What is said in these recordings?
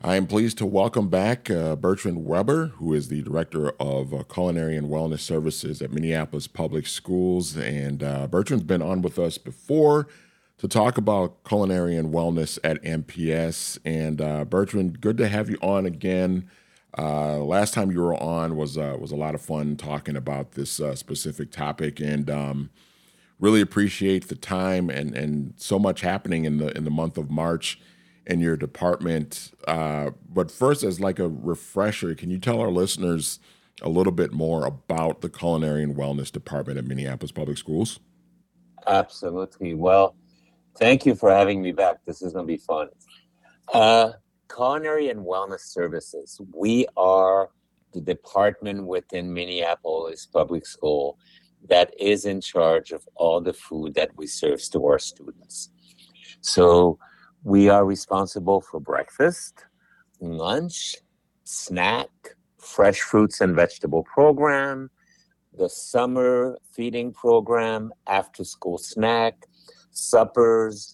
I am pleased to welcome back Bertrand Weber, who is the Director of Culinary and Wellness Services at Minneapolis Public Schools. And Bertrand's been on with us before to talk about culinary and wellness at MPS. And Bertrand, good to have you on again. Last time you were on was a lot of fun talking about this specific topic, and really appreciate the time and so much happening in the month of March in your department. But first, as like a refresher, can you tell our listeners a little bit more about the Culinary and Wellness Department at Minneapolis Public Schools? Absolutely. Well, thank you for having me back. This is going to be fun. Uh, Culinary and Wellness Services. We are the department within Minneapolis Public School that is in charge of all the food that we serve to our students. So we are responsible for breakfast, lunch, snack, fresh fruits and vegetable program, the summer feeding program, after school snack, suppers,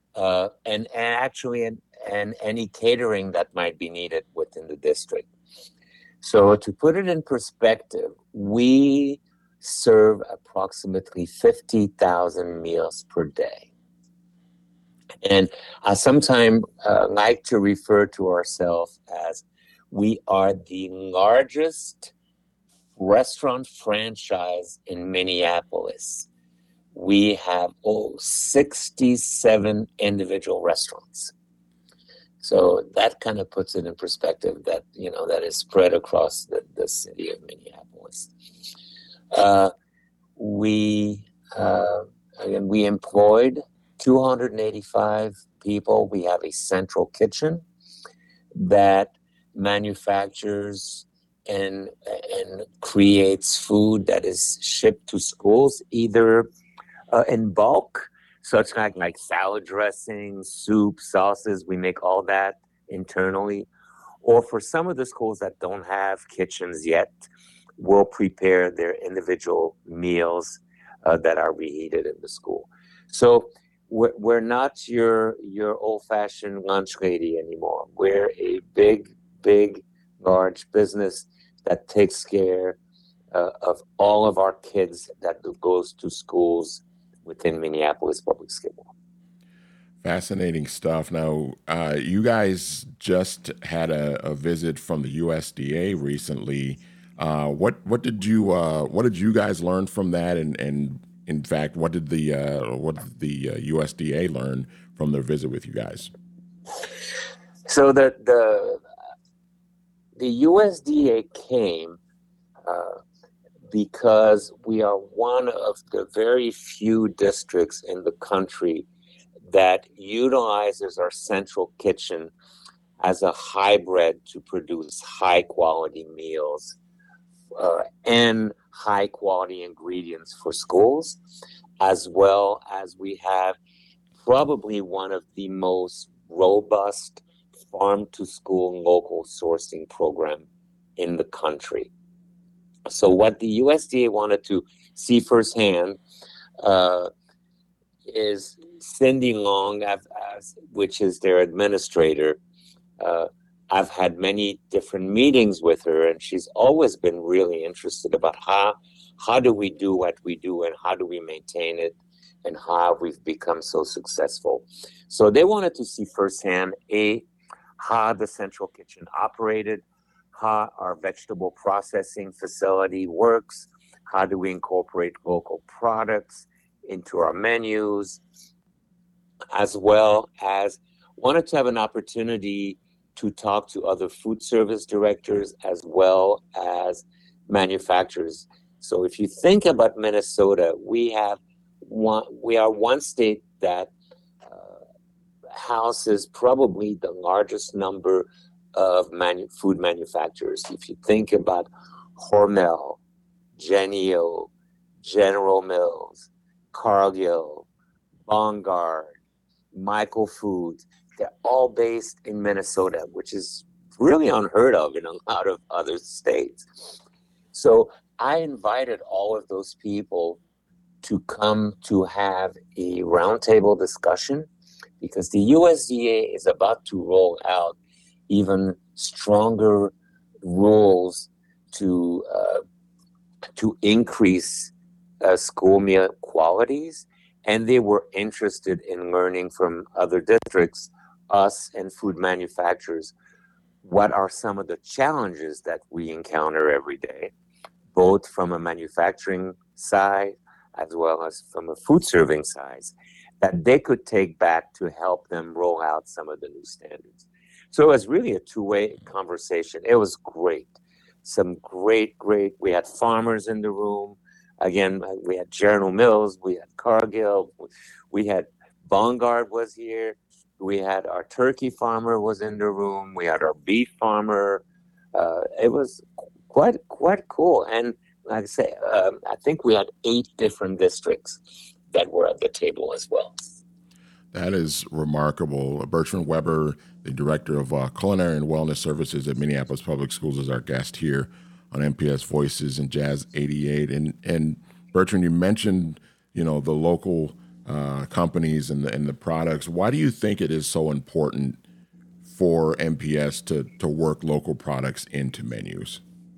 and any catering that might be needed within the district. So to put it in perspective, we serve approximately 50,000 meals per day. And I sometimes like to refer to ourselves as we are the largest restaurant franchise in Minneapolis. We have 67 individual restaurants. So that kind of puts it in perspective that, that is spread across the city of Minneapolis. Uh, we, again, we employed 285 people. We have a central kitchen that manufactures and creates food that is shipped to schools, either in bulk, such like salad dressing, soup, sauces. We make all that internally. Or for some of the schools that don't have kitchens yet, we'll prepare their individual meals that are reheated in the school. So we're not your old-fashioned lunch lady anymore. We're a big, large business that takes care of all of our kids that goes to schools within Minneapolis Public School. Fascinating stuff. Now, you guys just had a visit from the USDA recently. What did you guys learn from that? And in fact, what did the USDA learn from their visit with you guys? So the USDA came uh, because we are one of the very few districts in the country that utilizes our central kitchen as a hybrid to produce high quality meals and high quality ingredients for schools, as well as we have probably one of the most robust farm to school local sourcing program in the country. So what the USDA wanted to see firsthand uh, is Cindy Long, which is their administrator. Uh, I've had many different meetings with her, and she's always been really interested about how do we do what we do, and how do we maintain it, and how we've become so successful. So they wanted to see firsthand how the central kitchen operated, how our vegetable processing facility works, how do we incorporate local products into our menus, as well as wanted to have an opportunity to talk to other food service directors as well as manufacturers. So if you think about Minnesota, we are one state that houses probably the largest number of food manufacturers. If you think about Hormel, Jennie-O, General Mills, Cargill, Bongard, Michael Foods, they're all based in Minnesota, which is really unheard of in a lot of other states. So I invited all of those people to come to have a roundtable discussion because the USDA is about to roll out even stronger rules to increase school meal qualities, and they were interested in learning from other districts, us and food manufacturers, what are some of the challenges that we encounter every day, both from a manufacturing side as well as from a food serving side, that they could take back to help them roll out some of the new standards. So it was really a two-way conversation. It was great. Some great, we had farmers in the room. Again, we had General Mills, we had Cargill, we had Vanguard was here. We had our turkey farmer was in the room. We had our beef farmer. It was quite cool. And like I say, I think we had 8 different districts that were at the table as well. That is remarkable. Bertrand Weber, the director of Culinary and Wellness Services at Minneapolis Public Schools, is our guest here on MPS Voices and Jazz 88. And Bertrand, you mentioned the local companies and the products. Why do you think it is so important for MPS to work local products into menus?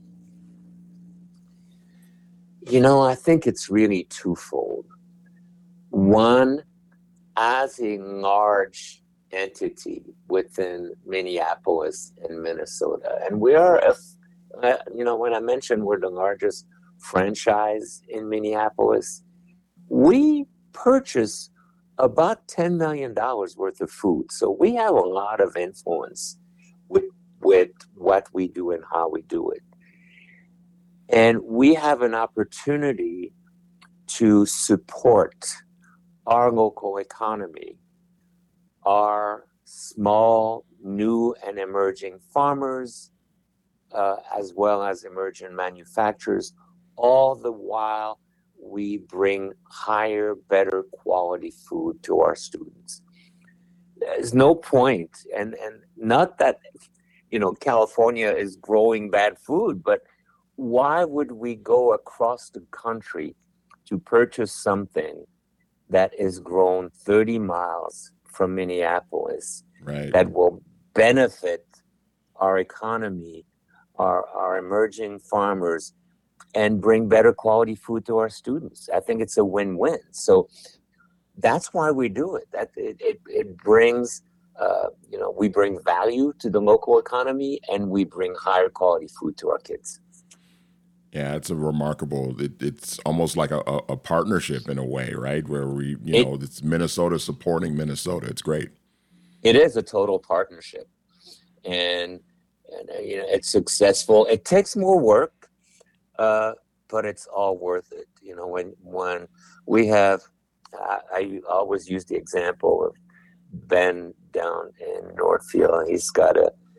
I think it's really twofold. One, as a large entity within Minneapolis and Minnesota, and we are, when I mentioned we're the largest franchise in Minneapolis, we purchase about $10 million worth of food. So we have a lot of influence with what we do and how we do it. And we have an opportunity to support our local economy, our small, new, and emerging farmers, as well as emerging manufacturers, all the while we bring higher, better quality food to our students. There's no point, and not that, California is growing bad food, but why would we go across the country to purchase something that is grown 30 miles from Minneapolis, right, that will benefit our economy, our emerging farmers, and bring better quality food to our students? I think it's a win-win. So that's why we do it. That it brings, we bring value to the local economy, and we bring higher quality food to our kids. Yeah, it's a remarkable. It's almost like a partnership in a way, right? Where it's Minnesota supporting Minnesota. It's great. It is a total partnership, and it's successful. It takes more work, but it's all worth it. When we have, I always use the example of Ben down in Northfield. He's got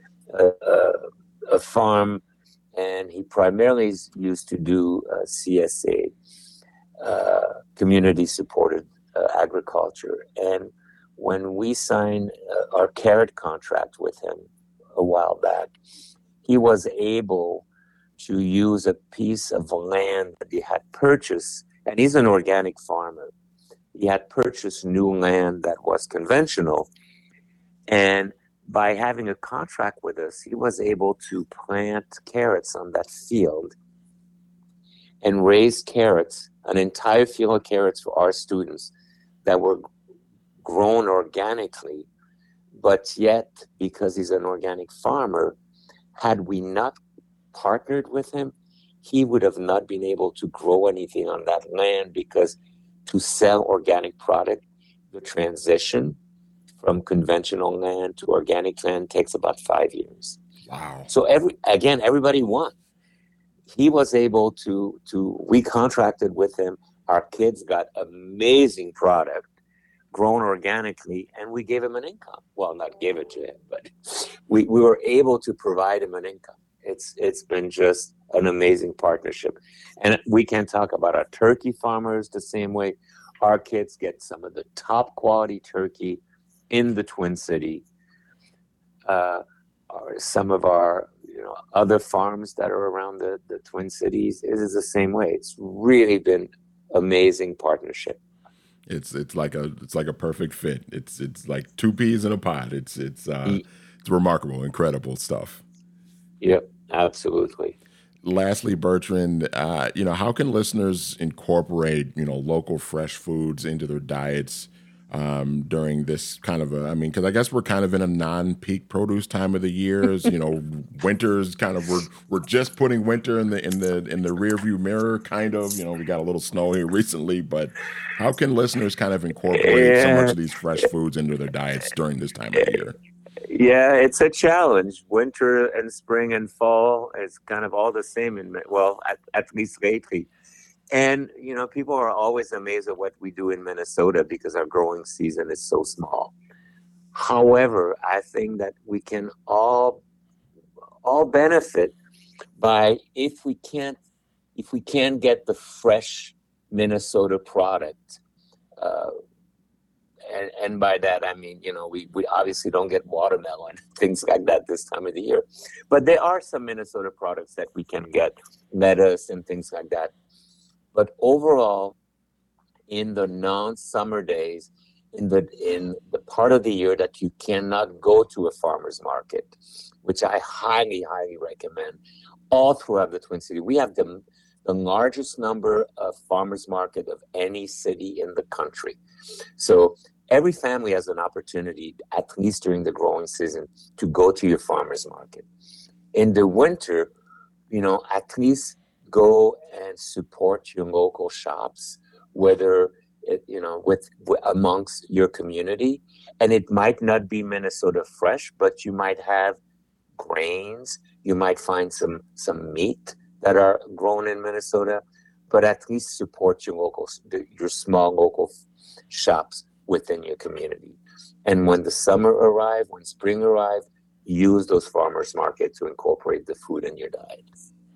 a farm, and he primarily used to do CSA, community supported agriculture. And when we signed our carrot contract with him a while back, he was able to use a piece of land that he had purchased, and he's an organic farmer. He had purchased new land that was conventional, and by having a contract with us, he was able to plant carrots on that field and raise carrots, an entire field of carrots for our students that were grown organically. But yet, because he's an organic farmer, had we not partnered with him, he would have not been able to grow anything on that land, because to sell organic product, the transition from conventional land to organic land takes about 5 years. Wow. So everybody won. He was able to, we contracted with him. Our kids got amazing product grown organically, and we gave him an income. Well, not give it to him, but we were able to provide him an income. It's been just an amazing partnership. And we can talk about our turkey farmers the same way. Our kids get some of the top quality turkey in the Twin City. Some of our other farms that are around the Twin Cities, it is the same way. It's really been amazing partnership. It's like a perfect fit. It's like two peas in a pod. It's It's remarkable, incredible stuff. Yep, absolutely. Lastly, Bertrand, how can listeners incorporate, local fresh foods into their diets during this kind of because I guess we're kind of in a non-peak produce time of the year. Winter's kind of we're just putting winter in the rear view mirror, kind of. We got a little snow here recently, but how can listeners kind of incorporate so much Yeah, of these fresh foods into their diets during this time of the year? yeah, it's a challenge. Winter and spring and fall is kind of all the same well, at least lately. And people are always amazed at what we do in Minnesota because our growing season is so small. However, I think that we can all benefit by if we can get the fresh Minnesota product. Uh, and by that I mean, we obviously don't get watermelon, things like that this time of the year. But there are some Minnesota products that we can get, lettuce and things like that. But overall, in the non-summer days, in the part of the year that you cannot go to a farmer's market, which I highly, highly recommend, all throughout the Twin Cities, we have the largest number of farmers market of any city in the country. So every family has an opportunity, at least during the growing season, to go to your farmer's market. In the winter, at least go and support your local shops, whether with amongst your community. And it might not be Minnesota fresh, but you might have grains. You might find some meat that are grown in Minnesota, but at least support your small local shops within your community. And when the summer arrives, when spring arrives, use those farmers market to incorporate the food in your diet.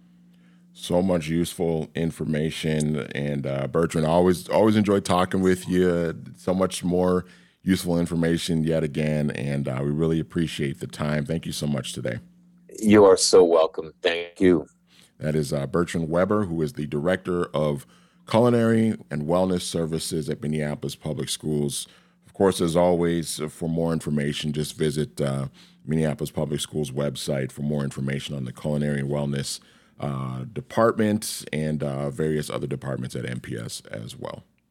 So much useful information, and Bertrand, always enjoy talking with you. So much more useful information yet again, and we really appreciate the time. Thank you so much today. You are so welcome. Thank you. That is Bertrand Weber, who is the director of culinary and wellness services at Minneapolis Public Schools. Of course, as always, for more information, just visit Minneapolis Public Schools website for more information on the culinary and wellness department and various other departments at MPS as well.